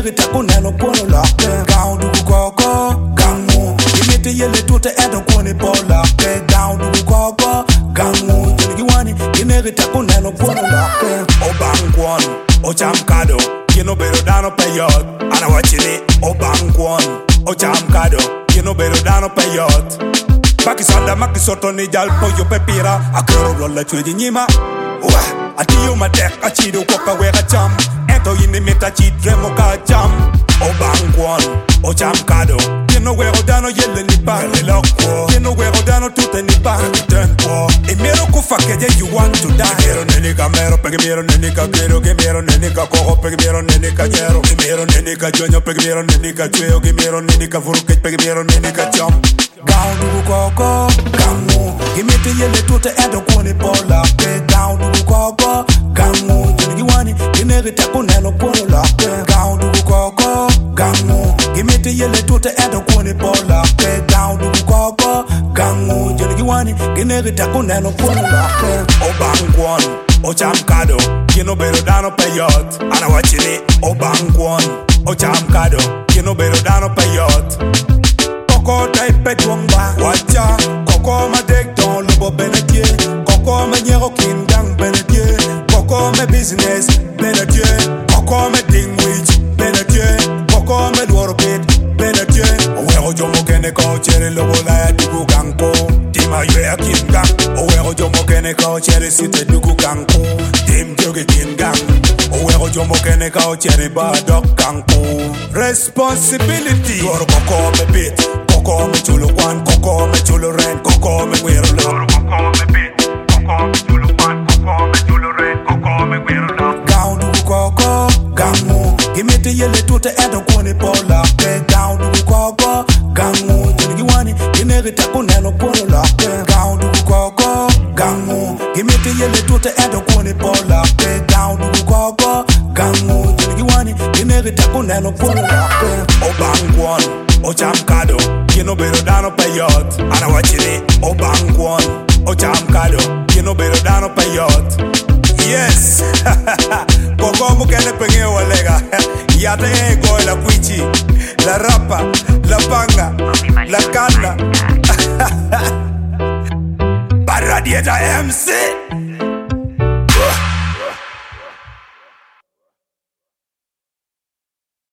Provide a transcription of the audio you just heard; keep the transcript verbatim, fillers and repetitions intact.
Kinere takuneno kono loke Down to koko Gangu Kimete yele tuta edo kone bola Down to koko Gangu Jenigiwani Kinere takuneno kono loke Obangwon Ochamkado Kino bero dano peyot Ana wachini Obangwon Ochamkado Kino bero dano peyot Bakisanda makisoto ni jalpo yo pepira Akero rolla chweji nyima Wah Atiyo matek achido koka weka cham Eto yini meta chidremo ka cham Obangwon Ochamkado Kino wero dano yele nipa Kino wero dano tute nipa Imero kufake you want to die Kimero nenika mero Pegi mero nenika kero Kimero nenika koho Pegi mero nenika nyero Kimero nenika jonyo Pegi mero nenika chweo Kimero nenika furukech Pegi mero nenika cham Down to koko Gangu Kimete yele tute edo kone bola Down to koko Gangu Jenigiwani Kinere takuneno kono loke Down to koko Gangu Kimete yele tute edo kone bola Down to koko Gangu Jenigiwani Kinere takuneno kono loke Obangwon Ochamkado Kino bero dano peyot Ana wachini Obangwon Ochamkado Kino bero dano peyot Koko taipe tuangba Wacha Koko ma dek don lobo benedie Koko ma nyero kindang benedie Koko ma business benedie Koko ma dingwich benedie Koko ma dwaro bit benedie Owero jomo kene ko chere lobo la ya dugu ganko Tima yue ya kingang Owero jomo kene ko chere site dugu ganko Tim joge kingang Owero jomo kene ko chere ba dok ganko Responsibility Dwaro koko me bit Koko me chulo kwan, koko me chulo rent, koko me wero lo Koko me bit, koko me chulo kwan, koko me chulo rent, koko me wero lo Down to koko, gangu Kimete yele tuta edo kone bola Down to koko, gangu Jenigiwani, kinere takuneno kono loke Down to koko, gangu Kimete yele tuta edo kone bola Down to koko, gangu Jenigiwani, kinere takuneno kono loke Obangwon Ochamkado Kino bero dano peyot Ana wachini Obangwon Ochamkado Kino bero dano peyot Yes Koko mukene penge walega Yata ye goy la kwichi La rapa La banga La kanda Baradieta M C